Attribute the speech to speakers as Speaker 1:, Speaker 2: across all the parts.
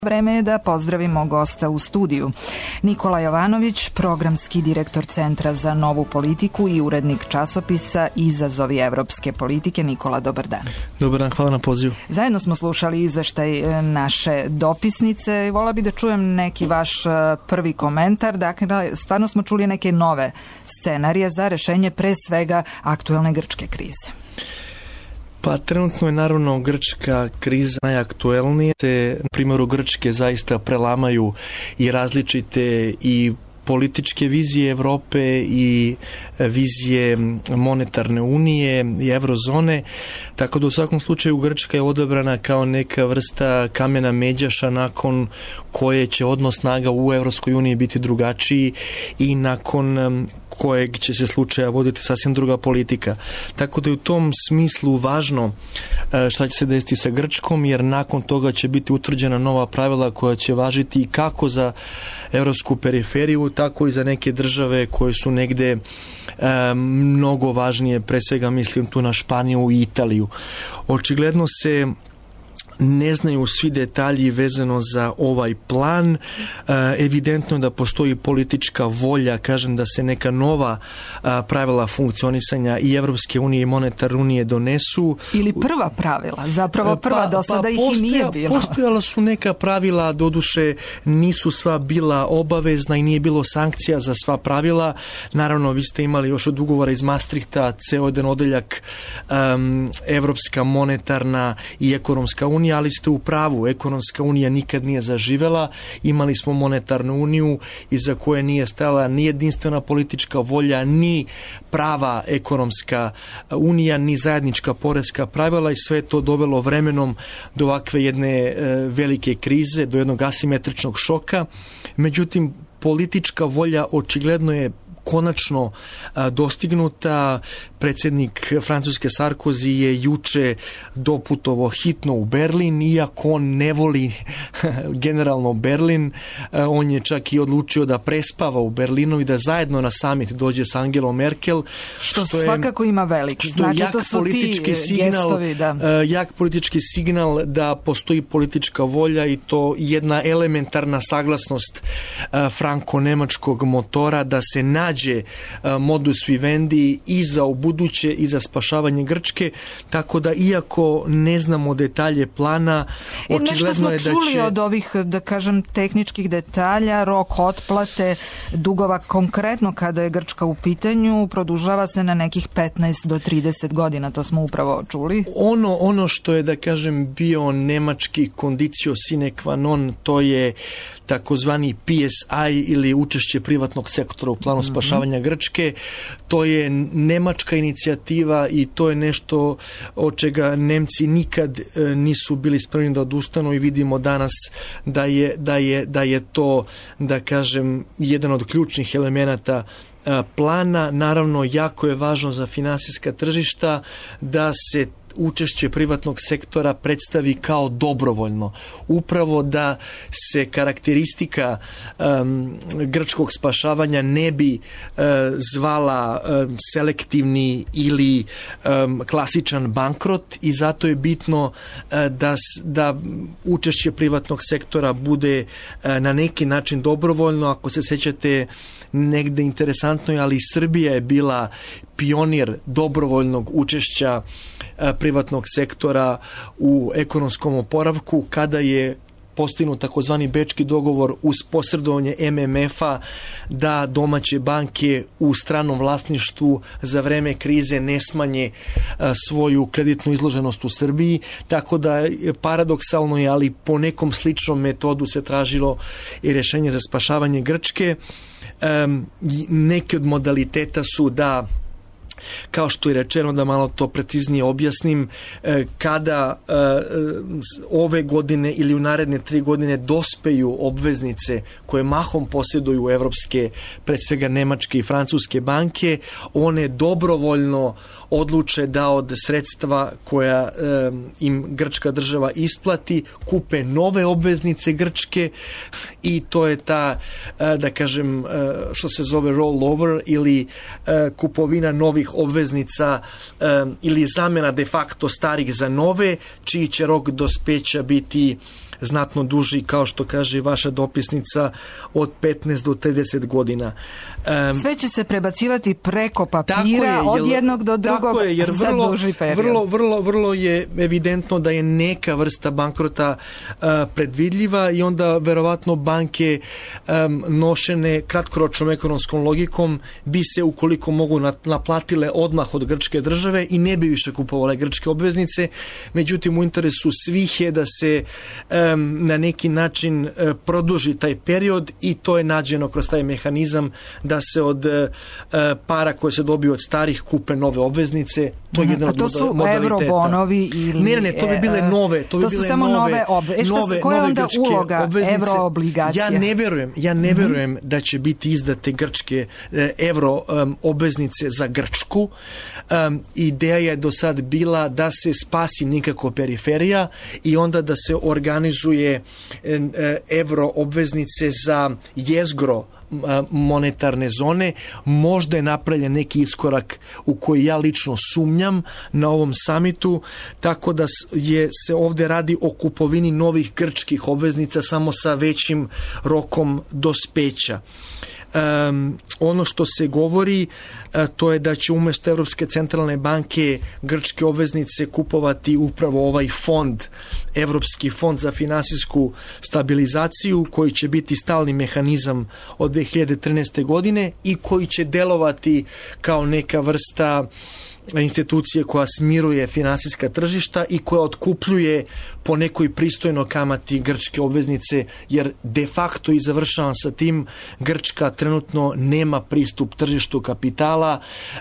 Speaker 1: Vreme je da pozdravimo gosta u studiju. Nikola Jovanović, programski direktor Centra za novu politiku i urednik časopisa Izazovi evropske politike. Nikola, dobar dan.
Speaker 2: Dobar dan, hvala na pozivu.
Speaker 1: Zajedno smo slušali izveštaj naše dopisnice i vola bi da čujem neki vaš prvi komentar. Dakle, stvarno smo čuli neke nove scenarije za rešenje pre svega aktuelne grčke krize.
Speaker 2: Pa trenutno je naravno grčka kriza najaktuelnija. Na primjeru Grčke zaista prelamaju i različite i političke vizije Evrope i vizije monetarne unije i eurozone, tako da u svakom slučaju Grčka je odabrana kao neka vrsta kamena međaša nakon koje će odnos snaga u Evropskoj uniji biti drugačiji i nakon kojeg će se slučaja voditi sasvim druga politika. Tako da je u tom smislu važno šta će se desiti sa Grčkom, jer nakon toga će biti utvrđena nova pravila koja će važiti kako za evropsku periferiju, tako i za neke države koje su negde mnogo važnije, pre svega mislim tu na Španiju i Italiju. Očigledno se ne znaju svi detalji vezano za ovaj plan. Evidentno je da postoji politička volja, kažem, da se neka nova pravila funkcionisanja i Evropske unije i monetarne unije donesu. Ili
Speaker 1: prva pravila, zapravo prva do sada ih i nije bilo.
Speaker 2: Postojala su neka pravila, doduše nisu sva bila obavezna i nije bilo sankcija za sva pravila. Naravno, vi ste imali još od ugovora iz Maastrichta ceo jedan odeljak Evropska monetarna i ekonomska unija, ali ste u pravu, ekonomska unija nikad nije zaživela, imali smo monetarnu uniju iza koje nije stala ni jedinstvena politička volja, ni prava ekonomska unija, ni zajednička poreska pravila i sve to dovelo vremenom do ovakve jedne velike krize, do jednog asimetričnog šoka. Međutim, politička volja očigledno je konačno dostignuta. Predsjednik Francuske Sarkozy je juče doputovao hitno u Berlin, iako on ne voli generalno Berlin, on je čak i odlučio da prespava u Berlinu i da zajedno na summit dođe s Angelom Merkel.
Speaker 1: Što svakako ima veliki. Znači, to su ti gestovi, da.
Speaker 2: Jak politički signal da postoji politička volja i to jedna elementarna saglasnost franko-nemačkog motora da se nađe modus vivendi i za ubuduće i za spašavanje Grčke, tako da iako ne znamo detalje plana, očigledno je da će...
Speaker 1: Nešto smo čuli od ovih, da kažem, tehničkih detalja, rok otplate dugova konkretno kada je Grčka u pitanju, produžava se na nekih 15 do 30 godina, to smo upravo čuli.
Speaker 2: Ono što je, da kažem, bio nemački condicio sine qua non, to je takozvani PSI ili učešće privatnog sektora u planu spašavanja Grčke. To je nemačka inicijativa i to je nešto od čega Nemci nikad nisu bili spremni da odustanu i vidimo danas da je to, da kažem, jedan od ključnih elemenata plana. Naravno, jako je važno za finansijska tržišta da se učešće privatnog sektora predstavi kao dobrovoljno. Upravo da se karakteristika grčkog spašavanja ne bi zvala selektivni ili klasičan bankrot i zato je bitno da učešće privatnog sektora bude na neki način dobrovoljno. Ako se sećate, negde interesantno je, ali Srbija je bila pionir dobrovoljnog učešća privatnog sektora u ekonomskom oporavku kada je postignut takozvani bečki dogovor uz posredovanje MMF-a da domaće banke u stranom vlasništvu za vreme krize ne smanje svoju kreditnu izloženost u Srbiji, tako da paradoksalno je, ali po nekom sličnom metodu se tražilo i rješenje za spašavanje Grčke. Neki od modaliteta su da, kao što je rečeno, da malo to preciznije objasnim, kada ove godine ili u naredne 3 godine dospeju obveznice koje mahom posjeduju evropske, pred svega nemačke i francuske banke, one dobrovoljno odluče da od sredstva koja im grčka država isplati kupe nove obveznice Grčke i to je ta, da kažem, što se zove rollover ili kupovina novih obveznica ili zamjena de facto starih za nove, čiji će rok dospeća biti znatno duži, kao što kaže vaša dopisnica, od 15 do 30 godina.
Speaker 1: Sve će se prebacivati preko papira od jednog do drugog za duži period.
Speaker 2: Vrlo je evidentno da je neka vrsta bankrota predvidljiva i onda verovatno banke nošene kratkoročnom ekonomskom logikom bi se, ukoliko mogu, naplatile odmah od grčke države i ne bi više kupovale grčke obveznice. Međutim, u interesu svih je da se na neki način produži taj period i to je nađeno kroz taj mehanizam da se od para koje se dobiju od starih kupe nove obveznice. To je jedan od modaliteta.
Speaker 1: A to su eurobonovi ili...
Speaker 2: Ne, to bi bile nove. To
Speaker 1: su samo nove obveznice. Koja je onda uloga euroobligacija?
Speaker 2: Ja ne verujem da će biti izdate grčke euro obveznice za Grčku. Ideja je do sad bila da se spasi nikako periferija i onda da se organizuje euro obveznice za jezgro monetarne zone. Možda je napravljen neki iskorak u koji ja lično sumnjam na ovom samitu, tako da se ovdje radi o kupovini novih grčkih obveznica samo sa većim rokom dospeća. Ono što se govori, to je da će umjesto Europske centralne banke grčke obveznice kupovati upravo ovaj fond, Europski fond za finansijsku stabilizaciju, koji će biti stalni mehanizam od 2013. godine i koji će delovati kao neka vrsta institucije koja smiruje finansijska tržišta i koja otkupljuje po nekoj pristojnoj kamati grčke obveznice, jer de facto, i završavam sa tim, Grčka trenutno nema pristup tržištu kapitala.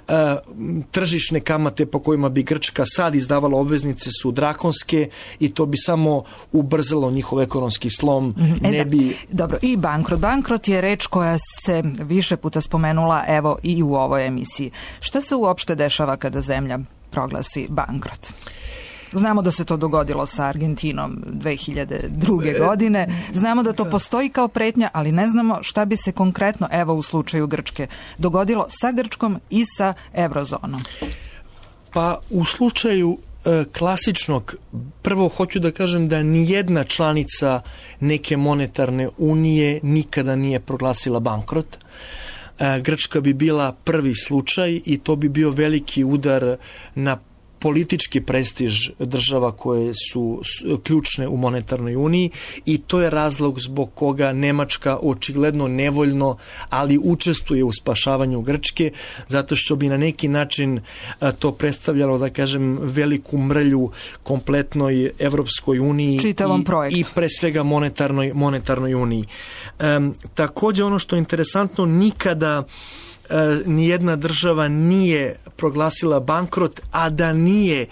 Speaker 2: Tržišne kamate po kojima bi Grčka sad izdavala obveznice su drakonske i to bi samo ubrzalo njihov ekonomski slom.
Speaker 1: Dobro, i bankrot. Bankrot je reč koja se više puta spomenula, evo, i u ovoj emisiji. Šta se uopšte dešava kada zemlja proglasi bankrot? Znamo da se to dogodilo sa Argentinom 2002. godine. Znamo da to postoji kao pretnja, ali ne znamo šta bi se konkretno, evo u slučaju Grčke, dogodilo sa Grčkom i sa eurozonom.
Speaker 2: Pa u slučaju klasičnog, prvo hoću da kažem da nijedna članica neke monetarne unije nikada nije proglasila bankrot. Grčka bi bila prvi slučaj i to bi bio veliki udar na politički prestiž država koje su ključne u monetarnoj uniji i to je razlog zbog koga Nemačka očigledno nevoljno, ali učestvuje u spašavanju Grčke, zato što bi na neki način to predstavljalo, da kažem, veliku mrlju kompletnoj Evropskoj uniji i pre svega monetarnoj uniji. Također, ono što je interesantno, nikada nijedna država nije proglasila bankrot, a da nije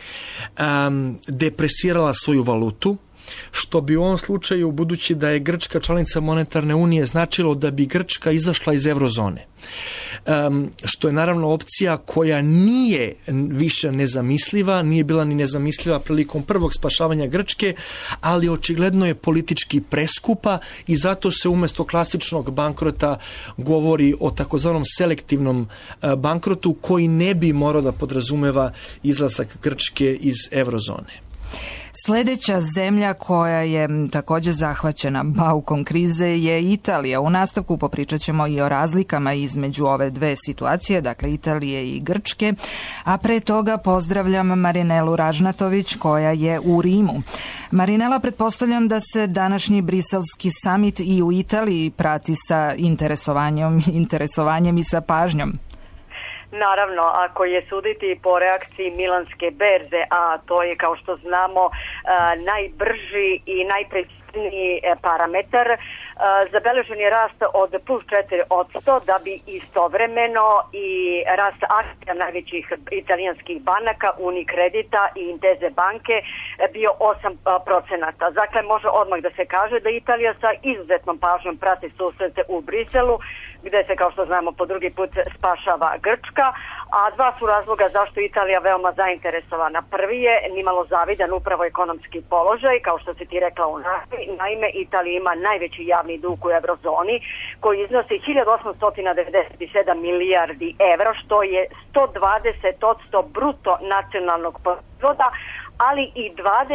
Speaker 2: depresirala svoju valutu, što bi u ovom slučaju, budući da je Grčka članica monetarne unije, značilo da bi Grčka izašla iz eurozone. Što je naravno opcija koja nije više nezamisliva, nije bila ni nezamisliva prilikom prvog spašavanja Grčke, ali očigledno je politički preskupa i zato se umjesto klasičnog bankrota govori o takozvanom selektivnom bankrotu koji ne bi morao da podrazumeva izlazak Grčke iz eurozone.
Speaker 1: Sljedeća zemlja koja je također zahvaćena baukom krize je Italija. U nastavku popričat ćemo i o razlikama između ove dve situacije, dakle Italije i Grčke, a pre toga pozdravljam Marinelu Ražnatović koja je u Rimu. Marinela, pretpostavljam da se današnji briselski samit i u Italiji prati sa interesovanjem i sa pažnjom.
Speaker 3: Naravno, ako je suditi po reakciji milanske berze, a to je, kao što znamo, najbrži i najprecizniji parametar, zabeležen je rast od plus 4%, da bi istovremeno i rast akcija najvećih italijanskih banaka, Unicredita i Intese banke, bio 8%. Dakle, može odmah da se kaže da Italija sa izuzetnom pažnjom prati susrete u Briselu, gde se, kao što znamo, po drugi put spašava Grčka, a dva su razloga zašto Italija veoma zainteresovana. Prvi je nimalo zavidan upravo ekonomski položaj, kao što si ti rekla u nastavi. Naime, Italija ima najveći javni dug u eurozoni, koji iznosi 1897 milijardi evra, što je 120% bruto nacionalnog proizvoda, ali i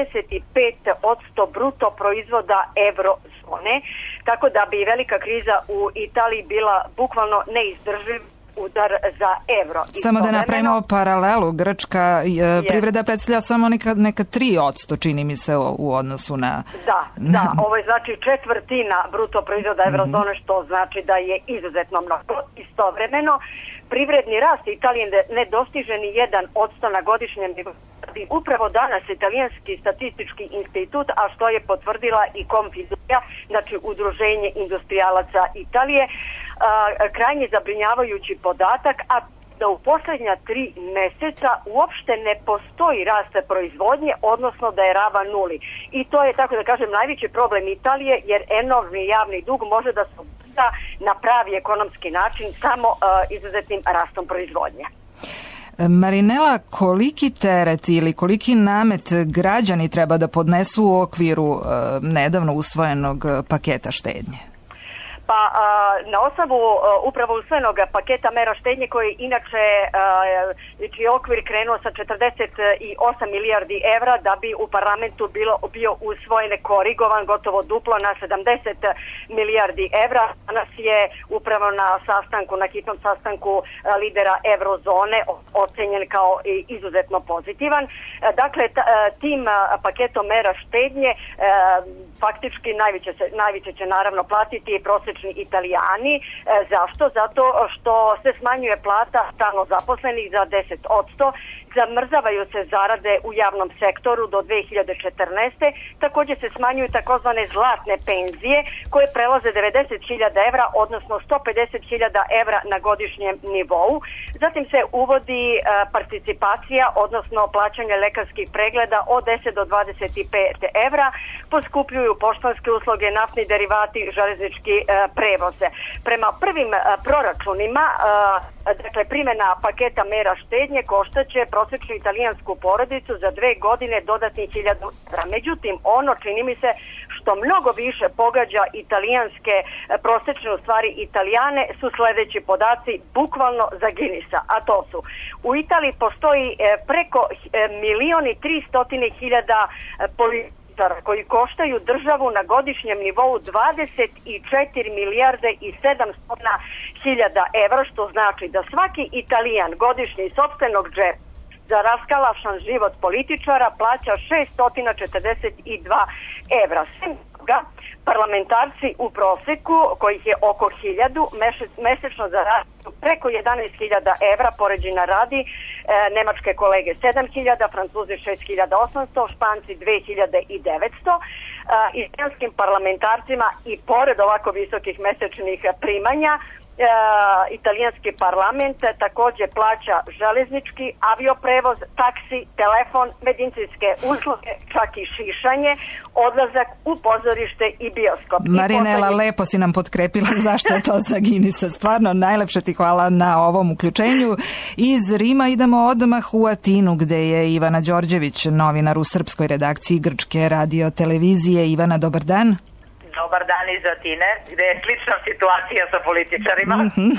Speaker 3: 25% bruto proizvoda eurozone, tako da bi velika kriza u Italiji bila bukvalno neizdrživ udar za evro.
Speaker 1: Samo da napravimo paralelu, grčka privreda predstavlja samo neka 3%, čini mi se, u odnosu na...
Speaker 3: Da, ovo je znači četvrtina bruto proizvoda eurozone, što znači da je izuzetno mnogo. Istovremeno, privredni rast Italije ne dostiže ni 1% na godišnjem nivou. Upravo danas Italijanski statistički institut, a što je potvrdila i Confindustria, znači Udruženje industrijalaca Italije, krajnje zabrinjavajući podatak, a da u posljednja 3 meseca uopšte ne postoji rast proizvodnje, odnosno da je ravan nuli. I to je, tako da kažem, najveći problem Italije, jer enormni javni dug može da se obrsta na pravi ekonomski način samo izuzetnim rastom proizvodnje.
Speaker 1: Marinela, koliki teret ili koliki namet građani treba da podnesu u okviru nedavno usvojenog paketa štednje?
Speaker 3: Pa na osnovu upravo usvojenog paketa mera štednje koji inače čiji okvir krenuo sa 48 milijardi evra da bi u parlamentu bio usvojen korigovan gotovo duplo na 70 milijardi evra. Danas je upravo na hitnom sastanku lidera eurozone ocenjen kao izuzetno pozitivan. Dakle, tim paketom mera štednje faktički najviše će naravno platiti prosječni Italijani. Zašto? Zato što se smanjuje plata stalno zaposlenih za 10%, zamrzavaju se zarade u javnom sektoru do 2014. Također se smanjuju takozvane zlatne penzije koje prelaze 90.000 evra, odnosno 150.000 evra na godišnjem nivou. Zatim se uvodi participacija, odnosno plaćanje lekarskih pregleda od 10 do 25 evra, poskupljuju poštanske usluge, naftni derivati, železnički prevoze. Prema prvim proračunima, dakle, primjena paketa mera štednje koštaće prosječnu italijansku porodicu za 2 godine dodatnih 1.000 evra. Međutim, ono, čini mi se, što mnogo više pogađa italijanske prosječne, u stvari Italijane, su sljedeći podaci bukvalno za Guinnessa, a to su: u Italiji postoji preko 1.300.000 političara koji koštaju državu na godišnjem nivou 24 milijarde i 700.000 evra, što znači da svaki Italijan godišnje iz sopstvenog džepa za raskalašan život političara plaća 642 evra. Sem toga, parlamentarci u prosjeku, kojih je oko 1.000, mesečno zarađuju preko 11.000 evra, poređenja radi, nemačke kolege 7.000, Francuzi 6.800, Španci 2.900. Italijanskim parlamentarcima i pored ovako visokih mesečnih primanja, italijanski parlament također plaća železnički, avioprevoz, taksi, telefon, medicinske usluge, čak i šišanje, odlazak u pozorište i bioskop.
Speaker 1: Marinela, lepo si nam potkrepila zašto je to za Guinnessa. Stvarno, najlepše ti hvala na ovom uključenju. Iz Rima idemo odmah u Atinu, gde je Ivana Đorđević, novinar u srpskoj redakciji Grčke radio televizije. Ivana, dobar dan.
Speaker 4: Dobar dan iz Atine, gde je slična situacija sa političarima.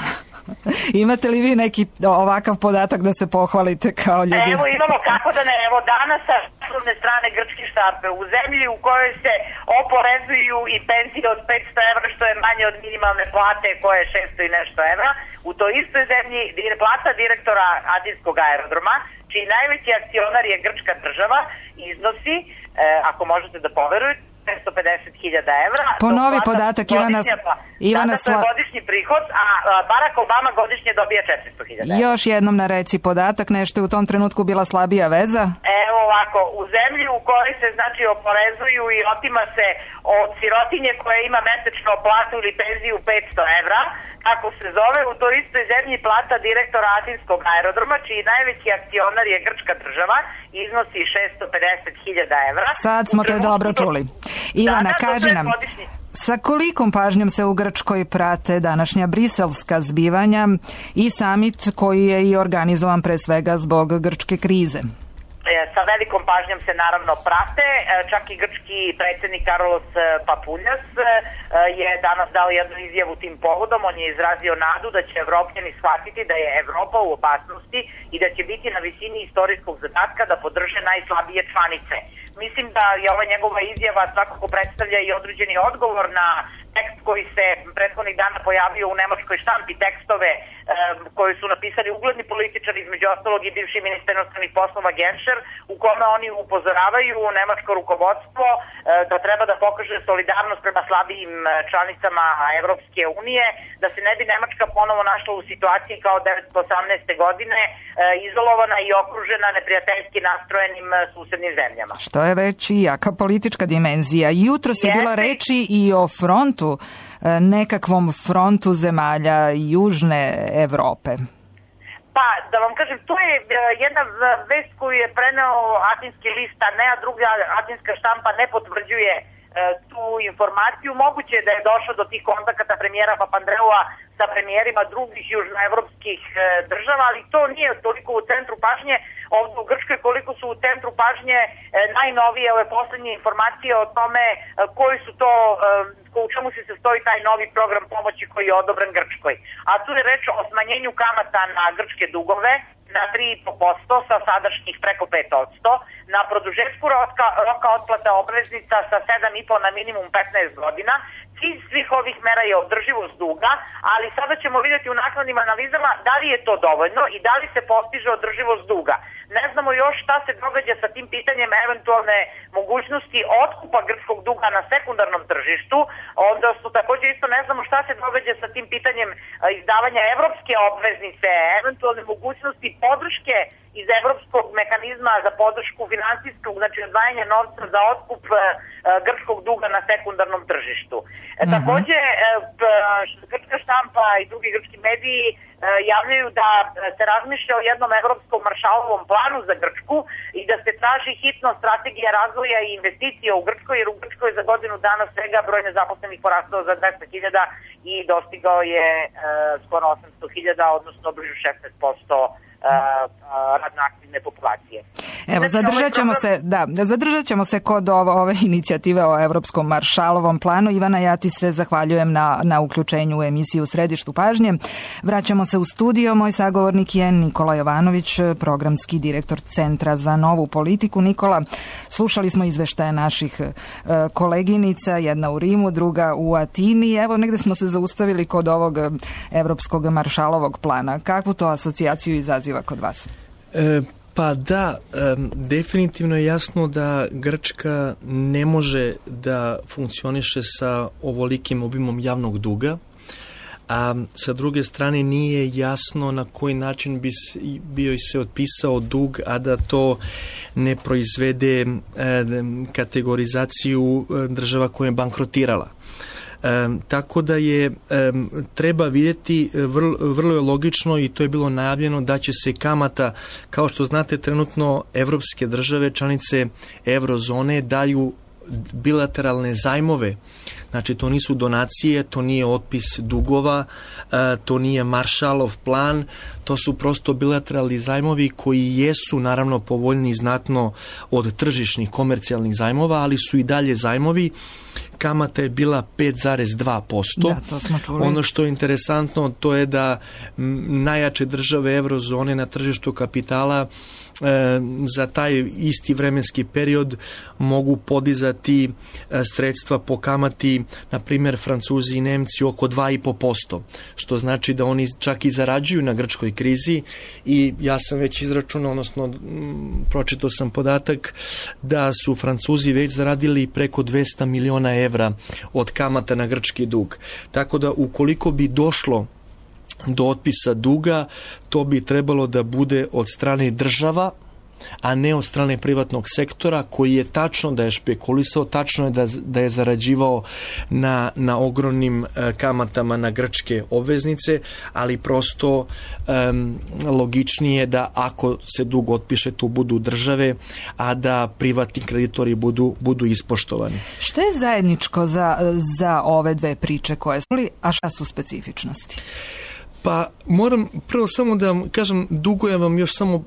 Speaker 1: Imate li vi neki ovakav podatak da se pohvalite kao ljudi?
Speaker 4: Evo, imamo, kako da ne, evo danas sa naslovne strane grčke štampe, u zemlji u kojoj se oporezuju i penzije od 500 evra, što je manje od minimalne plate koje je 600 i nešto evra, u toj istoj zemlji plata direktora Atinskog aerodroma, čiji najveći akcionar je grčka država, iznosi, ako možete da poverujete, 550.000 evra.
Speaker 1: Ponovi podatak, Ivana
Speaker 4: to je godišnji prihod, a Barack Obama godišnje dobija 400.000 evra.
Speaker 1: Još jednom nareci podatak, nešto je u tom trenutku bila slabija veza?
Speaker 4: Evo ovako, u zemlji u kojoj se znači oporezuju i otima se od sirotinje koja ima mesečno platu ili penziju 500 evra, kako se zove, u toj istoj zemlji plata direktora Atinskog aerodroma, čiji najveći akcionar je grčka država, iznosi 650.000 evra.
Speaker 1: Sad smo te dobro čuli. Ivana, kaži nam, sa kolikom pažnjom se u Grčkoj prate današnja briselska zbivanja i samit koji je i organizovan pre svega zbog grčke krize?
Speaker 4: sa velikom pažnjom se naravno prate. Čak i grčki predsjednik Carlos Papoulias je danas dao jednu izjavu tim povodom. On je izrazio nadu da će Evropljani shvatiti da je Evropa u opasnosti i da će biti na visini istorijskog zadatka da podrže najslabije članice. Mislim da je ova njegova izjava svakako predstavlja i određeni odgovor na tekst koji se prethodnih dana pojavio u nemačkoj štampi, tekstove koji su napisali ugledni političari, između ostalog i bivši ministar inostranih poslova Genscher, u kome oni upozoravaju nemačko rukovodstvo da treba da pokaže solidarnost prema slabijim članicama Evropske unije, da se ne bi Nemačka ponovo našla u situaciji kao 1918. godine, izolovana i okružena neprijateljski nastrojenim susednim zemljama.
Speaker 1: Što je već i jaka politička dimenzija. Jutros je bilo reči i o frontu, nekakvom frontu zemalja Južne Evrope.
Speaker 4: Pa, da vam kažem, to je jedna vest koju je preneo Atinski list, a ne, a druga atinska štampa ne potvrđuje tu informaciju. Moguće je da je došlo do tih kontakata premijera Papandreua sa premijerima drugih južnoevropskih država, ali to nije toliko u centru pažnje ovdje u Grčkoj, koliko su u centru pažnje najnovije ove poslednje informacije o tome koji su to, u čemu se sastoji taj novi program pomoći koji je odobren Grčkoj. A tu je reč o smanjenju kamata na grčke dugove na 3,5% sa sadašnjih preko 5%, na produžetku roka otplata obveznica sa 7,5 na minimum 15 godina. Cilj svih ovih mera je održivost duga, ali sada ćemo vidjeti u naknadnim analizama da li je to dovoljno i da li se postiže održivost duga. Ne znamo još šta se događa sa tim pitanjem eventualne mogućnosti otkupa grčkog duga na sekundarnom tržištu, odnosno također isto ne znamo šta se događa sa tim pitanjem izdavanja evropske obveznice, eventualne mogućnosti podrške iz evropskog mehanizma za podršku finansijskog, znači odvajanja novca za otkup grčkog duga na sekundarnom tržištu. Također, grčka štampa i drugi grčki mediji javljaju da se razmišlja o jednom evropskom maršalovom planu za Grčku i da se traži hitno strategija razvoja i investicija u Grčkoj, jer u Grčkoj za godinu dana svega broj nezaposlenih porastao za 200.000 i dostigao je skoro 800.000, odnosno blizu 16% radno aktivne populacije.
Speaker 1: Evo, zadržat ćemo se kod ove inicijative o Evropskom maršalovom planu. Ivana, ja ti se zahvaljujem na uključenju u emisiju Središtu pažnje. Vraćamo se u studio. Moj sagovornik je Nikola Jovanović, programski direktor Centra za novu politiku. Nikola, slušali smo izveštaje naših koleginica, jedna u Rimu, druga u Atini. Evo, negde smo se zaustavili kod ovog Evropskog maršalovog plana. Kakvu to asocijaciju izaziva kod vas?
Speaker 2: Pa da, definitivno je jasno da Grčka ne može da funkcioniše sa ovolikim obimom javnog duga, a sa druge strane nije jasno na koji način bi bio se otpisao dug, a da to ne proizvede kategorizaciju država koja je bankrotirala. Tako da je treba vidjeti, vrlo je logično i to je bilo najavljeno da će se kamata, kao što znate trenutno evropske države, članice eurozone daju bilateralne zajmove. Znači to nisu donacije, to nije otpis dugova, to nije Maršalov plan, to su prosto bilateralni zajmovi koji jesu naravno povoljniji znatno od tržišnih komercijalnih zajmova, ali su i dalje zajmovi. Kamata je bila 5,2%.
Speaker 1: Da, to smo čuli.
Speaker 2: Ono što je interesantno to je da najjače države eurozone na tržištu kapitala za taj isti vremenski period mogu podizati sredstva po kamati, na primjer Francuzi i Nemci oko 2,5%, što znači da oni čak i zarađuju na grčkoj krizi i ja sam već izračunao, odnosno pročitao sam podatak da su Francuzi već zaradili preko 200 miliona evra od kamata na grčki dug. Tako da ukoliko bi došlo do otpisa duga, to bi trebalo da bude od strane država, a ne od strane privatnog sektora, koji je tačno da je špekulisao, tačno je da je zarađivao na ogromnim kamatama na grčke obveznice, ali prosto logičnije da ako se dug otpiše, tu budu države, a da privatni kreditori budu ispoštovani.
Speaker 1: Šta je zajedničko za ove dve priče koje smo, a šta su specifičnosti?
Speaker 2: Pa moram prvo samo da vam kažem, dugujem vam još samo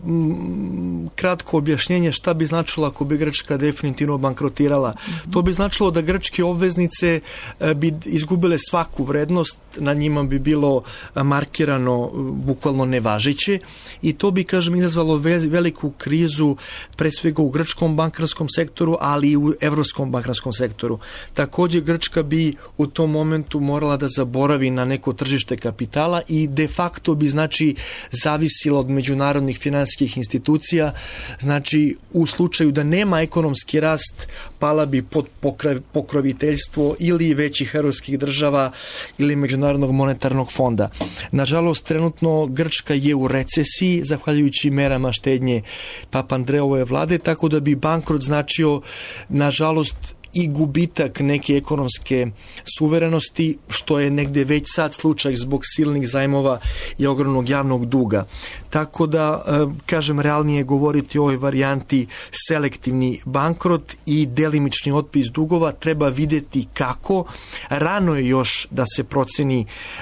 Speaker 2: kratko objašnjenje šta bi značilo ako bi Grčka definitivno bankrotirala. To bi značilo da grčke obveznice bi izgubile svaku vrednost, na njima bi bilo markirano bukvalno nevažeće i to bi, kažem, izazvalo veliku krizu pre svega u grčkom bankarskom sektoru, ali i u evropskom bankarskom sektoru. Također Grčka bi u tom momentu morala da zaboravi na neko tržište kapitala i de facto bi, znači, zavisila od međunarodnih finansijskih institucija. Znači, u slučaju da nema ekonomski rast, pala bi pod pokroviteljstvo ili većih europskih država ili Međunarodnog monetarnog fonda. Nažalost, trenutno Grčka je u recesiji, zahvaljujući merama štednje Papandreove vlade, tako da bi bankrot značio, nažalost, i gubitak neke ekonomske suverenosti, što je negde već sad slučaj zbog silnih zajmova i ogromnog javnog duga. Tako da, kažem, realnije govoriti o ovoj varijanti selektivni bankrot i delimični otpis dugova. Treba vidjeti kako. Rano je još da se proceni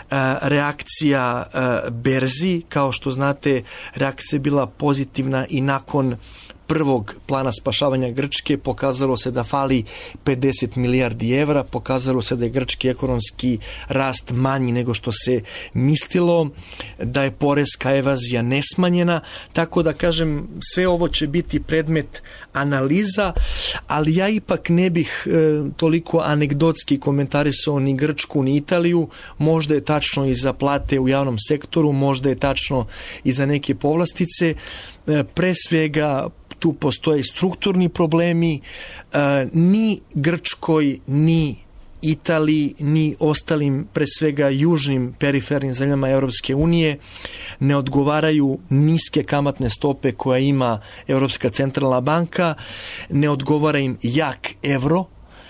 Speaker 2: reakcija berzi. Kao što znate, reakcija je bila pozitivna i nakon prvog plana spašavanja Grčke pokazalo se da fali 50 milijardi evra, pokazalo se da je grčki ekonomski rast manji nego što se mislilo, da je poreska evazija nesmanjena, tako da, kažem, sve ovo će biti predmet analiza, ali ja ipak ne bih toliko anegdotski komentarisao ni Grčku ni Italiju. Možda je tačno i za plate u javnom sektoru, možda je tačno i za neke povlastice. Pre svega tu postoje strukturni problemi, ni Grčkoj, ni Italiji, ni ostalim, pre svega južnim perifernim zemljama Europske unije, ne odgovaraju niske kamatne stope koja ima Europska centralna banka, ne odgovara im jak evro.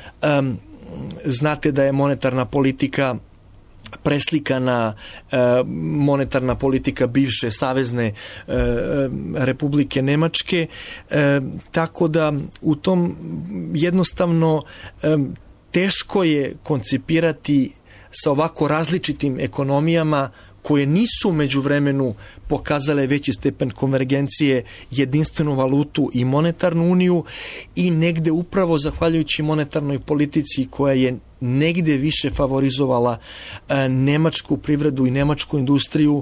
Speaker 2: Znate da je monetarna politika preslikana monetarna politika bivše savezne Republike Nemačke, tako da u tom jednostavno teško je koncipirati sa ovako različitim ekonomijama koje nisu među vremenu pokazale veći stepen konvergencije, jedinstvenu valutu i monetarnu uniju, i negde upravo zahvaljujući monetarnoj politici koja je negde više favorizovala nemačku privredu i nemačku industriju,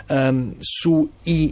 Speaker 2: su i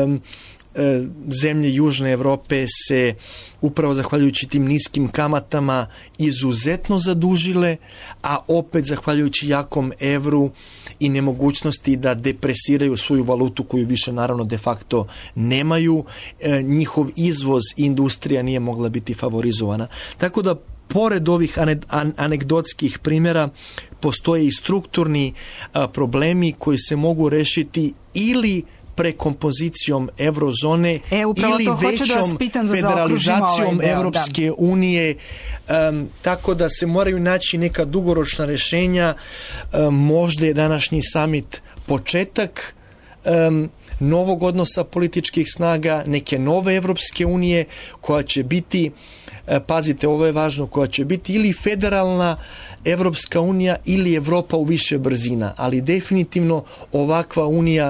Speaker 2: zemlje Južne Evrope se upravo zahvaljujući tim niskim kamatama izuzetno zadužile, a opet zahvaljujući jakom evru i nemogućnosti da depresiraju svoju valutu koju više naravno de facto nemaju, njihov izvoz i industrija nije mogla biti favorizovana. Tako da pored ovih anegdotskih primjera postoje i strukturni problemi koji se mogu rešiti ili prekompozicijom eurozone ili većom federalizacijom Evropske unije, tako da se moraju naći neka dugoročna rešenja. Možda je današnji samit početak novog odnosa političkih snaga, neke nove Evropske unije koja će biti, pazite, ovo je važno, koja će biti ili federalna Evropska unija ili Evropa u više brzina, ali definitivno ovakva unija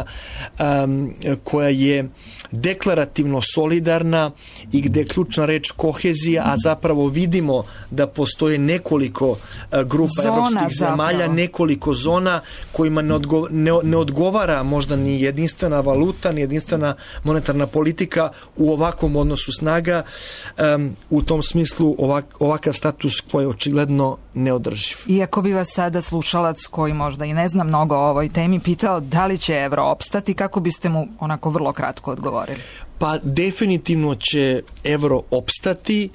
Speaker 2: koja je deklarativno solidarna i gde je ključna reč kohezija, a zapravo vidimo da postoje nekoliko grupa evropskih zemalja, nekoliko zona kojima ne odgovara možda ni jedinstvena valuta, ni jedinstvena monetarna politika u ovakvom odnosu snaga. U tom smislu ovakav status koji je očigledno neodrživ.
Speaker 1: Iako bi vas sada slušalac koji možda i ne zna mnogo o ovoj temi pitao da li će evro opstati, kako biste mu onako vrlo kratko odgovorili?
Speaker 2: Pa definitivno će evro opstati.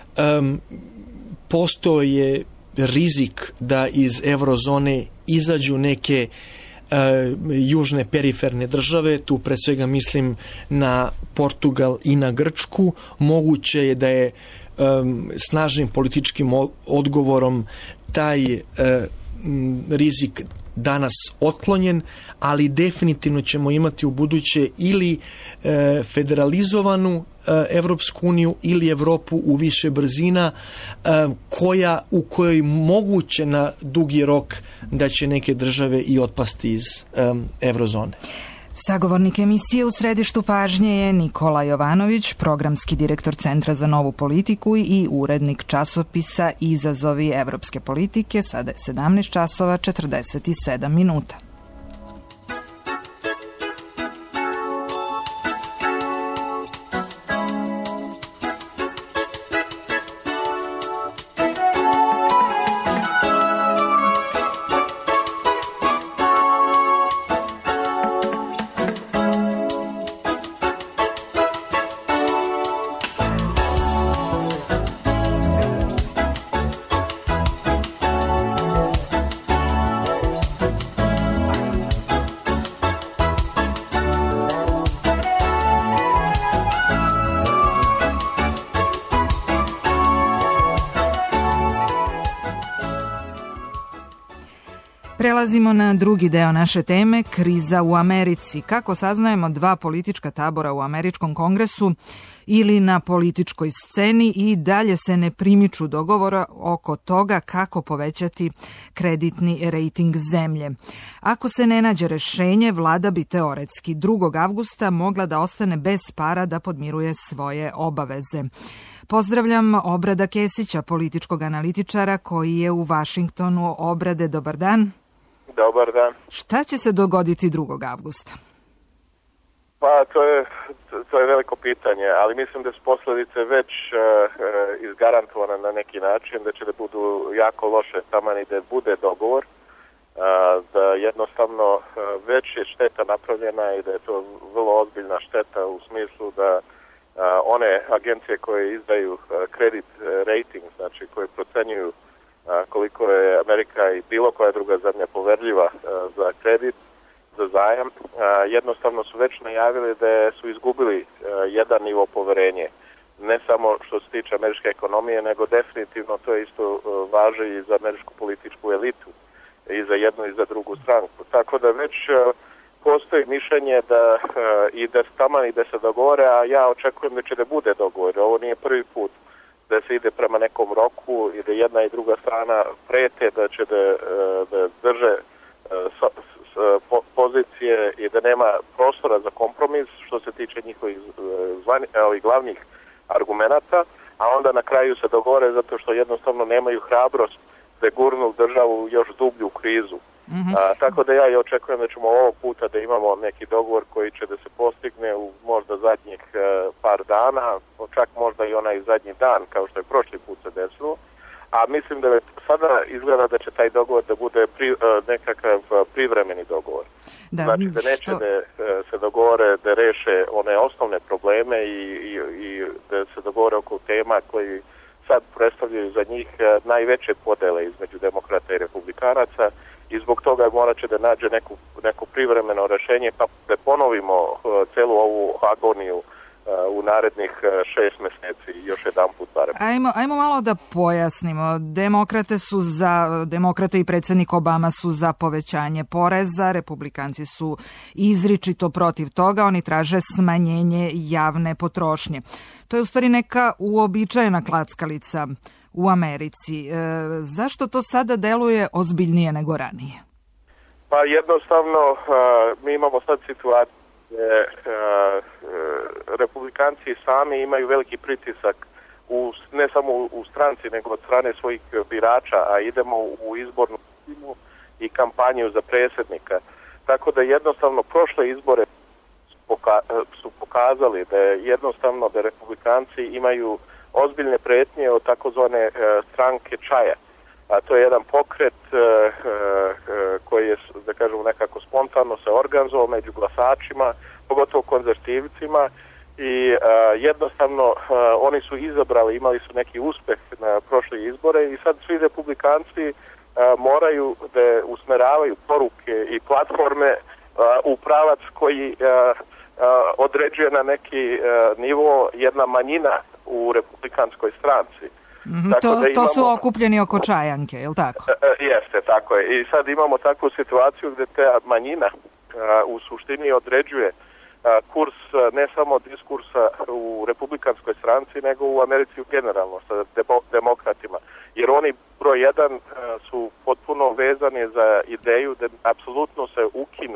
Speaker 2: Postoje rizik da iz eurozone izađu neke južne periferne države, tu pre svega mislim na Portugal i na Grčku. Moguće je da je snažnim političkim odgovorom taj rizik danas otklonjen, ali definitivno ćemo imati u buduće ili federalizovanu Evropsku uniju ili Evropu u više brzina, u kojoj moguće na dugi rok da će neke države i otpasti iz eurozone.
Speaker 1: Sagovornik emisije u središtu pažnje je Nikola Jovanović, programski direktor Centra za novu politiku i urednik časopisa Izazovi evropske politike. Sada je 17 časova 47 minuta. Prelazimo na drugi deo naše teme, kriza u Americi. Kako saznajemo, dva politička tabora u američkom kongresu ili na političkoj sceni i dalje se ne primiču dogovora oko toga kako povećati kreditni rejting zemlje. Ako se ne nađe rešenje, vlada bi teoretski 2. avgusta mogla da ostane bez para da podmiruje svoje obaveze. Pozdravljam Obrada Kesića, političkog analitičara koji je u Vašingtonu. Obrade, dobar dan.
Speaker 5: Dobar dan.
Speaker 1: Šta će se dogoditi 2. avgusta?
Speaker 5: Pa to je veliko pitanje, ali mislim da su posljedice već izgarantovane na neki način, da će da budu jako loše taman i da bude dogovor, da jednostavno već je šteta napravljena i da je to vrlo ozbiljna šteta u smislu da one agencije koje izdaju kredit rating, znači koje procenjuju koliko je Amerika i bilo koja druga zemlja poverljiva za kredit, za zajam, jednostavno su već najavili da su izgubili jedan nivo poverenje. Ne samo što se tiče američke ekonomije, nego definitivno to isto važi i za američku političku elitu, i za jednu i za drugu stranku. Tako da već postoji mišljenje da taman i da se dogovore, a ja očekujem da će da bude dogovor. Ovo nije prvi put da se ide prema nekom roku i da jedna i druga strana prete da će da drže pozicije i da nema prostora za kompromis što se tiče njihovih glavnih argumenata, a onda na kraju se dogovore zato što jednostavno nemaju hrabrost da gurnu državu još dublju krizu. Tako da ja i očekujem da ćemo ovog puta da imamo neki dogovor koji će da se postigne u možda zadnjih par dana, čak možda i onaj zadnji dan kao što je prošli put se desilo, a mislim da sada izgleda da će taj dogovor da bude nekakav privremeni dogovor. Znači da neće da se dogovore da reše one osnovne probleme i da se dogovore oko tema koji sad predstavljaju za njih najveće podele između demokrata i republikanaca, i zbog toga morat će da nađe neko privremeno rešenje pa da ponovimo celu ovu agoniju u narednih 6 meseci još jedan put barem.
Speaker 1: Ajmo malo da pojasnimo. Demokrate i predsjednik Obama su za povećanje poreza, republikanci su izričito protiv toga, oni traže smanjenje javne potrošnje. To je u stvari neka uobičajena klackalica u Americi. Zašto to sada deluje ozbiljnije nego ranije?
Speaker 5: Pa jednostavno mi imamo sad situaciju gdje republikanci sami imaju veliki pritisak ne samo u stranci nego od strane svojih birača, a idemo u izbornu i kampanju za predsjednika. Tako da jednostavno prošle izbore su pokazali da jednostavno da republikanci imaju ozbiljne pretnje od takozvane stranke čaja. A to je jedan pokret koji je, da kažemo, nekako spontano se organizovao među glasačima, pogotovo konzervativcima, i jednostavno oni su izabrali, imali su neki uspeh na prošle izbore i sad svi republikanci moraju da usmeravaju poruke i platforme u pravac koji određuje na neki nivo jedna manjina u republikanskoj stranci.
Speaker 1: To su okupljeni oko čajanke, je li tako?
Speaker 5: Jeste, tako je. I sad imamo takvu situaciju gdje ta manjina u suštini određuje kurs ne samo diskursa u republikanskoj stranci, nego u Americi generalno sa demokratima. Jer oni broj jedan su potpuno vezani za ideju da apsolutno se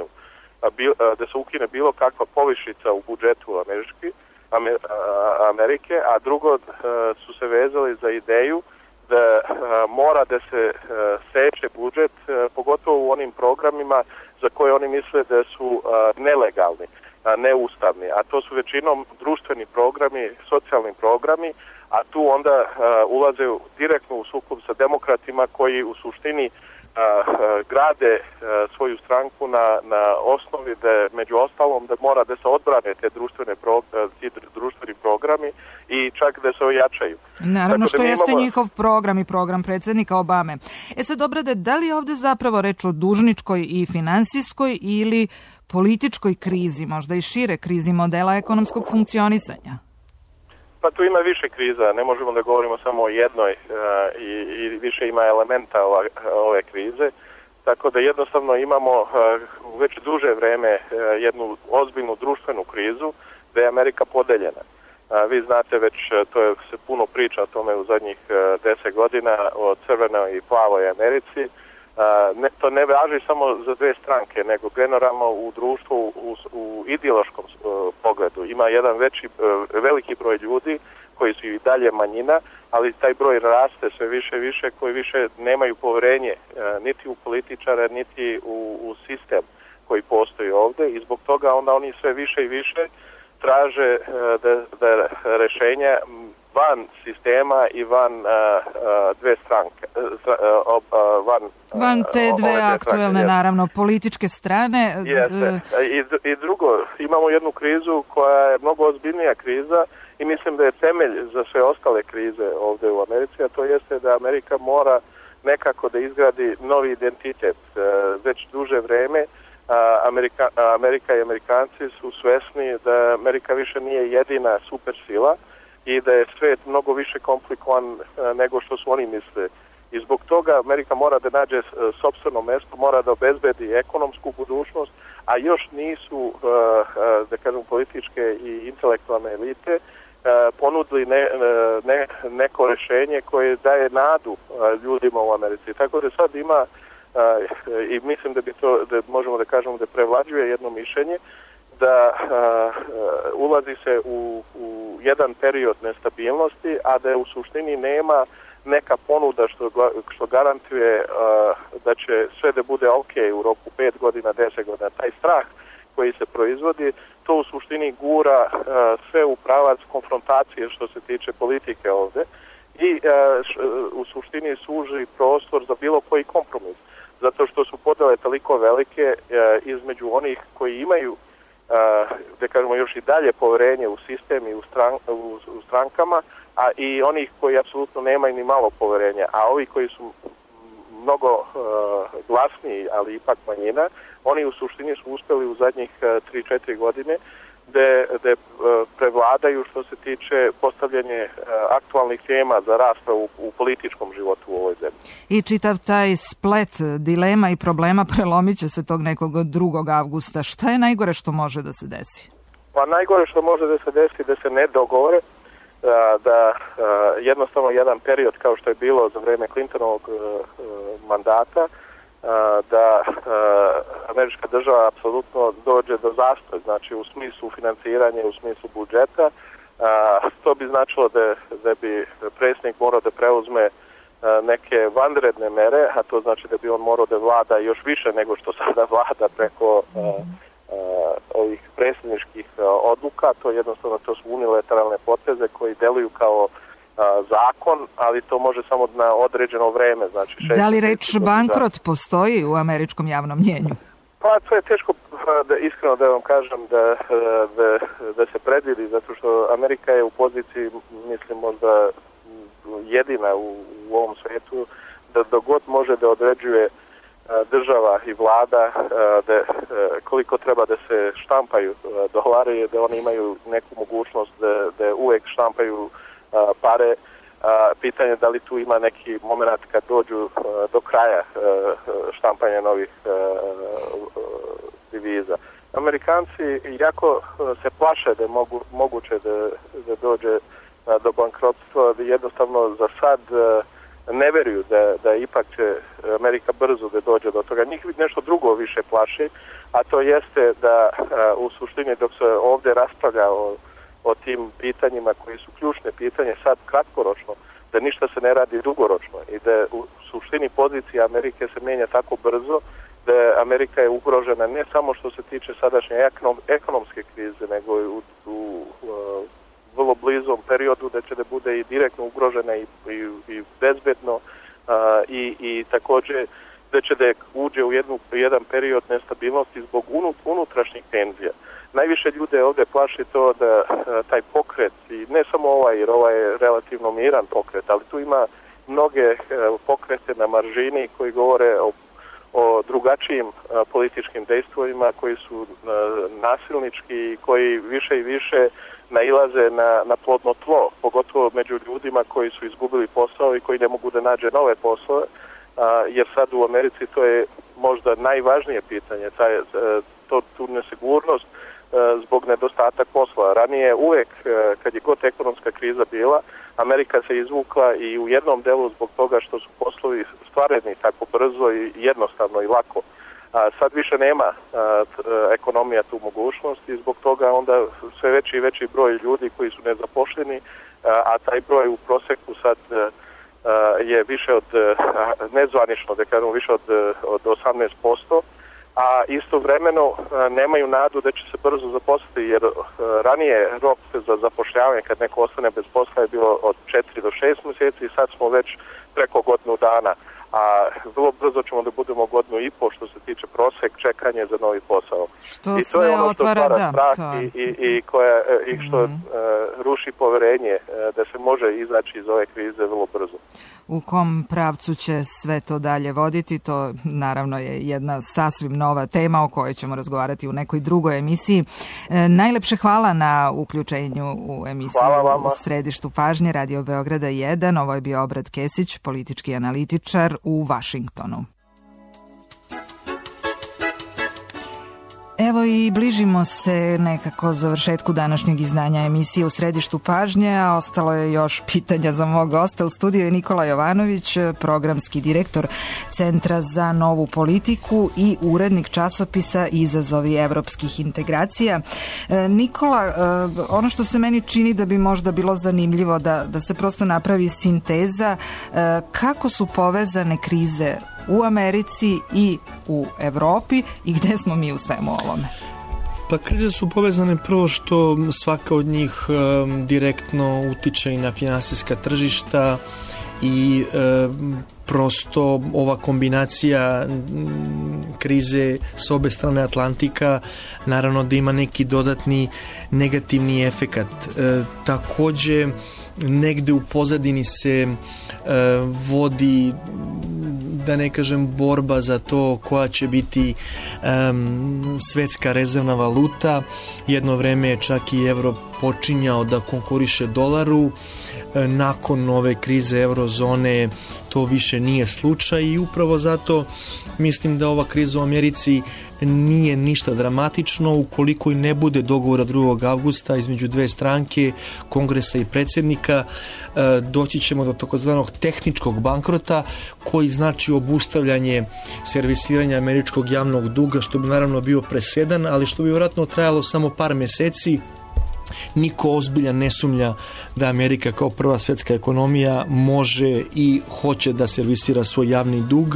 Speaker 5: ukine bilo kakva povišica u budžetu Amerike, a drugo su se vezali za ideju da mora da se seče budžet, pogotovo u onim programima za koje oni misle da su nelegalni, neustavni, a to su većinom društveni programi, socijalni programi, a tu onda ulaze direktno u sukob sa demokratima koji u suštini grade svoju stranku na osnovi da među ostalom da mora da se odbrane ti društveni programi i čak da se ojačaju.
Speaker 1: Naravno, što jeste njihov program i program predsjednika Obame. Sad, Obrade, da li je ovdje zapravo reč o dužničkoj i finansijskoj ili političkoj krizi, možda i šire krizi modela ekonomskog funkcionisanja?
Speaker 5: Pa tu ima više kriza, ne možemo da govorimo samo o jednoj i više ima elementa ove krize, tako da jednostavno imamo već duže vreme jednu ozbiljnu društvenu krizu da je Amerika podeljena. Vi znate već, se puno priča o tome u zadnjih 10 godina, o crvenoj i plavoj Americi. To ne važi samo za dve stranke, nego generalno u društvu u ideološkom pogledu. Ima jedan veliki broj ljudi koji su i dalje manjina, ali taj broj raste sve više i više, koji više nemaju poverenje niti u političare, niti u sistem koji postoji ovdje i zbog toga onda oni sve više i više traže da rješenja van sistema i van dve stranke.
Speaker 1: Van te dve aktuelne, naravno, političke strane.
Speaker 5: I drugo, imamo jednu krizu koja je mnogo ozbiljnija kriza i mislim da je temelj za sve ostale krize ovdje u Americi, a to jeste da Amerika mora nekako da izgradi novi identitet. Već duže vreme Amerika i Amerikanci su svesni da Amerika više nije jedina supersila i da je svijet mnogo više komplikovan nego što su oni misle. I zbog toga Amerika mora da nađe sopstveno mjesto, mora da obezbedi ekonomsku budućnost, a još nisu, da kažem, političke i intelektualne elite ponudili neko rješenje koje daje nadu ljudima u Americi. Tako da sad ima, i mislim da možemo da kažemo da prevlađuje jedno mišljenje, da ulazi se u jedan period nestabilnosti, a da u suštini nema neka ponuda što garantuje da će sve da bude ok u roku 5 godina, 10 godina. Taj strah koji se proizvodi, to u suštini gura sve u pravac konfrontacije što se tiče politike ovdje i u suštini suži prostor za bilo koji kompromis. Zato što su podele toliko velike između onih koji imaju da kažemo još i dalje povjerenje u sistem i u strankama, a i onih koji apsolutno nemaju ni malo povjerenja, a ovi koji su mnogo glasniji, ali ipak manjina, oni u suštini su uspjeli u zadnjih 3-4 godine da prevladaju što se tiče postavljanje aktualnih tema za raspravu u političkom životu u ovoj zemlji.
Speaker 1: I čitav taj splet dilema i problema prelomit će se tog nekog 2. avgusta. Šta je najgore što može da se desi?
Speaker 5: Pa najgore što može da se desi da se ne dogovore, da jednostavno jedan period kao što je bilo za vrijeme Clintonovog mandata, da američka država apsolutno dođe do zastoja, znači u smislu financiranja, u smislu budžeta. To bi značilo da bi predsjednik morao da preuzme neke vanredne mere, a to znači da bi on morao da vlada još više nego što sada vlada preko ovih predsjedničkih odluka. To jednostavno to su unilateralne poteze koji deluju kao zakon, ali to može samo na određeno vreme. Znači,
Speaker 1: da li reč bankrot postoji u američkom javnom mnjenju?
Speaker 5: Pa to je teško iskreno da vam kažem da se predvidi, zato što Amerika je u poziciji, mislim, možda jedina u ovom svijetu da dogod može da određuje država i vlada koliko treba da se štampaju dolari, da oni imaju neku mogućnost da uvijek štampaju pare pitanje da li tu ima neki moment kad dođu do kraja štampanja novih diviza. Amerikanci jako se plaše da je moguće da dođe do bankrotstva, jednostavno za sad ne veruju da ipak će Amerika brzo da dođe do toga. Njih nešto drugo više plaši, a to jeste da u suštini dok se ovdje raspravlja o tim pitanjima koji su ključne pitanje sad kratkoročno, da ništa se ne radi dugoročno i da u suštini pozicija Amerike se mijenja tako brzo da Amerika je ugrožena ne samo što se tiče sadašnje ekonomske krize, nego i u vrlo blizom periodu da će da bude i direktno ugrožena i bezbedno i također da će da uđe u jedan period nestabilnosti zbog unutrašnjih tenzija. Najviše ljude ovdje plaši to da taj pokret, i ne samo ovaj, jer ovaj je relativno miran pokret, ali tu ima mnoge pokrete na maržini koji govore o drugačijim političkim dejstvovima koji su nasilnički i koji više i više nailaze na plodno tlo, pogotovo među ljudima koji su izgubili posao i koji ne mogu da nađe nove poslove, jer sad u Americi to je možda najvažnije pitanje, tu nesigurnost zbog nedostatak posla. Ranije uvek, kad je god ekonomska kriza bila, Amerika se izvukla i u jednom delu zbog toga što su poslovi stvareni tako brzo i jednostavno i lako. Sad više nema ekonomija tu mogućnost i zbog toga onda sve veći i veći broj ljudi koji su nezaposleni, a taj broj u proseku sad je više od, nezvanično da kažemo, više od 18%, a istovremeno nemaju nadu da će se brzo zaposliti, jer ranije rok za zapošljavanje kad neko ostane bez posla je bilo od 4 do 6 mjeseci i sad smo već preko godinu dana, a vrlo brzo ćemo da budemo godinu i po što se tiče prosek čekanje za novi posao.
Speaker 1: Što
Speaker 5: i to je ono što
Speaker 1: otvara,
Speaker 5: strah i što ruši poverenje da se može izaći iz ove krize vrlo brzo.
Speaker 1: U kom pravcu će sve to dalje voditi, to naravno je jedna sasvim nova tema o kojoj ćemo razgovarati u nekoj drugoj emisiji. Najlepše hvala na uključenju u emisiju u Središtu pažnje Radio Beograda 1. Ovo je bio Obrat Kesić, politički analitičar u Vašingtonu. Evo i bližimo se nekako završetku današnjeg izdanja emisije u Središtu pažnje, a ostalo je još pitanja za mog gosta. U studiju je Nikola Jovanović, programski direktor Centra za novu politiku i urednik časopisa Izazovi evropskih integracija. Nikola, ono što se meni čini da bi možda bilo zanimljivo da se prosto napravi sinteza kako su povezane krize u Americi i u Evropi i gde smo mi u svemu ovome?
Speaker 2: Pa krize su povezane prvo što svaka od njih direktno utiče i na finansijska tržišta i prosto ova kombinacija krize s obe strane Atlantika naravno da ima neki dodatni negativni efekat. Također negde u pozadini se vodi, da ne kažem, borba za to koja će biti svetska rezervna valuta. Jedno vreme je čak i evro počinjao da konkuriše dolaru. Nakon ove krize eurozone to više nije slučaj i upravo zato mislim da ova kriza u Americi nije ništa dramatično ukoliko i ne bude dogovora 2. avgusta između dve stranke, kongresa i predsjednika. Doći ćemo do takozvanog tehničkog bankrota koji znači obustavljanje servisiranja američkog javnog duga, što bi naravno bio presedan, ali što bi vjerojatno trajalo samo par mjeseci. Niko ozbiljan ne sumnja da Amerika kao prva svjetska ekonomija može i hoće da servisira svoj javni dug.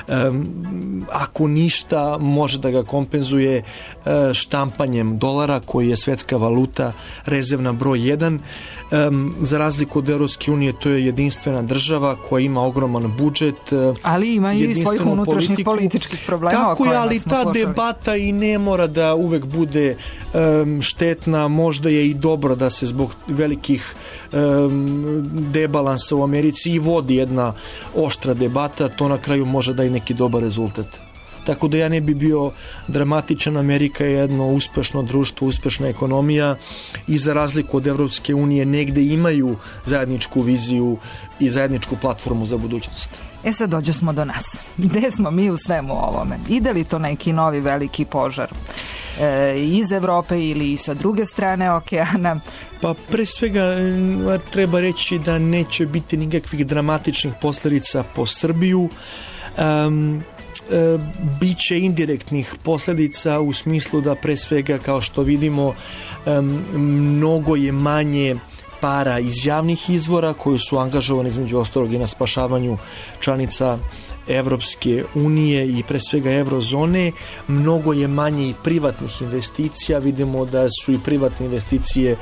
Speaker 2: Ako ništa, može da ga kompenzuje štampanjem dolara koji je svjetska valuta rezervna broj 1. Za razliku od Europske unije, to je jedinstvena država koja ima ogroman budžet.
Speaker 1: Ali ima i svojih unutrašnjih političkih problema.
Speaker 2: Tako je, ali ta debata i ne mora da uvek bude štetna, možda je i dobro da se zbog velikih debalansa u Americi i vodi jedna oštra debata, to na kraju može da i neki dobar rezultat. tako da ja ne bi bio dramatičan. Amerika je jedno uspešno društvo, uspešna ekonomija i za razliku od Evropske unije negde imaju zajedničku viziju i zajedničku platformu za budućnost.
Speaker 1: Sad dođe smo do nas. Gde smo mi u svemu ovome? Ide li to neki novi veliki požar iz Evrope ili i sa druge strane okeana?
Speaker 2: Pa pre svega treba reći da neće biti nikakvih dramatičnih posljedica po Srbiju. Biće indirektnih posljedica u smislu da pre svega, kao što vidimo, mnogo je manje para iz javnih izvora koji su angažovani između ostalog i na spašavanju članica Evropske unije i pre svega eurozone. Mnogo je manje i privatnih investicija. Vidimo da su i privatne investicije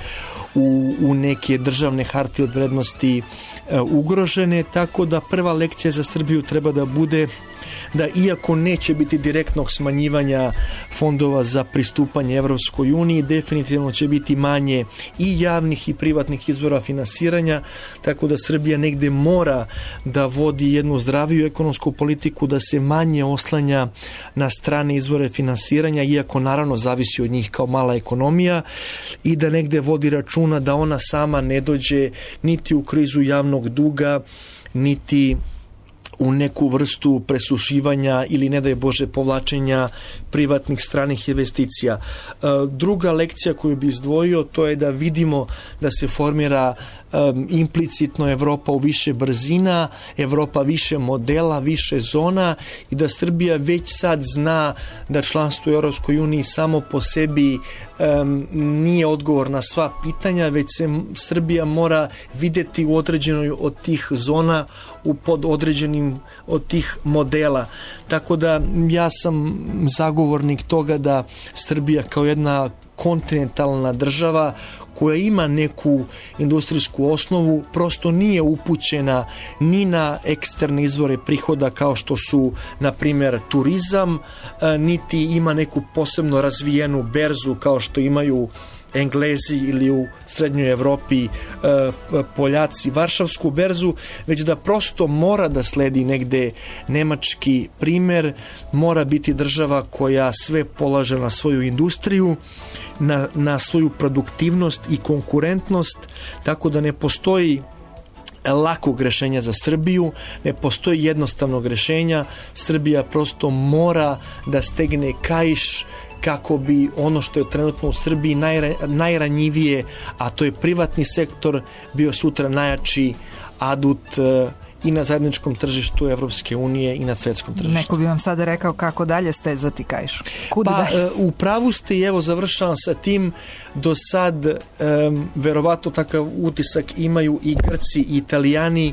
Speaker 2: u neke državne hartije od vrednosti ugrožene, tako da prva lekcija za Srbiju treba da bude da iako neće biti direktnog smanjivanja fondova za pristupanje Evropskoj uniji, definitivno će biti manje i javnih i privatnih izvora finansiranja, tako da Srbija negde mora da vodi jednu zdraviju ekonomsku politiku, da se manje oslanja na strane izvore finansiranja, iako naravno zavisi od njih kao mala ekonomija, i da negde vodi računa da ona sama ne dođe niti u krizu javnog duga, niti u neku vrstu presušivanja ili, ne daj Bože, povlačenja privatnih stranih investicija. Druga lekcija koju bi izdvojio, to je da vidimo da se formira implicitno Evropa u više brzina, Evropa više modela, više zona, i da Srbija već sad zna da članstvo u Europskoj uniji samo po sebi nije odgovor na sva pitanja, već se Srbija mora videti u određenoj od tih zona, pod određenim od tih modela. Tako da ja sam zagovornik toga da Srbija kao jedna kontinentalna država koja ima neku industrijsku osnovu prosto nije upućena ni na eksterne izvore prihoda kao što su, na primjer, turizam, niti ima neku posebno razvijenu berzu kao što imaju Englezi ili u srednjoj Evropi Poljaci Varšavsku berzu, već da prosto mora da sledi negde nemački primer, mora biti država koja sve polaže na svoju industriju, na svoju produktivnost i konkurentnost, tako da ne postoji lakog rešenja za Srbiju, ne postoji jednostavnog rešenja. Srbija prosto mora da stegne kaiš kako bi ono što je trenutno u Srbiji najranjivije, a to je privatni sektor, bio sutra najjači adut i na zajedničkom tržištu Evropske unije i na svetskom tržištu.
Speaker 1: Neko bi vam sada rekao kako dalje stezati kaiš.
Speaker 2: U pravu ste, i evo završavam sa tim. Do sad verovatno takav utisak imaju i Grci i Italijani.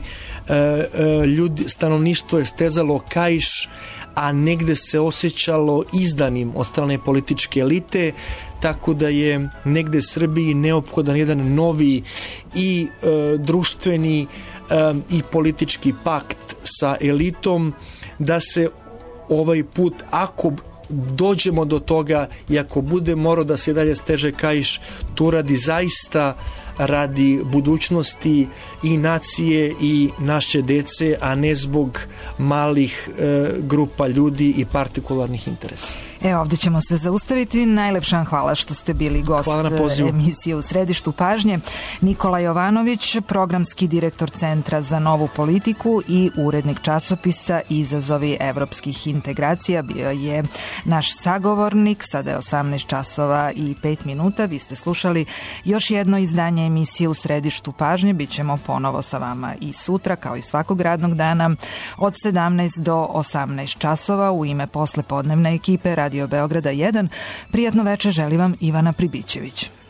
Speaker 2: Stanovništvo je stezalo kaiš, a negde se osjećalo izdanim od strane političke elite, tako da je negde Srbiji neophodan jedan novi i društveni i politički pakt sa elitom, da se ovaj put, ako dođemo do toga i ako bude morao da se dalje steže kaiš, to radi zaista radi budućnosti i nacije i naše dece, a ne zbog malih grupa ljudi i partikularnih interesa.
Speaker 1: Ovdje ćemo se zaustaviti. Najlepša vam hvala što ste bili gost emisije U središtu pažnje. Nikola Jovanović, programski direktor Centra za novu politiku i urednik časopisa Izazovi evropskih integracija, bio je naš sagovornik. Sada je 18 časova i 5 minuta. Vi ste slušali još jedno izdanje emisije U središtu pažnje. Bićemo ponovo sa vama i sutra, kao i svakog radnog dana, od 17 do 18 časova. U ime poslepodnevne ekipe Radio Beograda 1, prijatno večer želi vam Ivana Pribićević.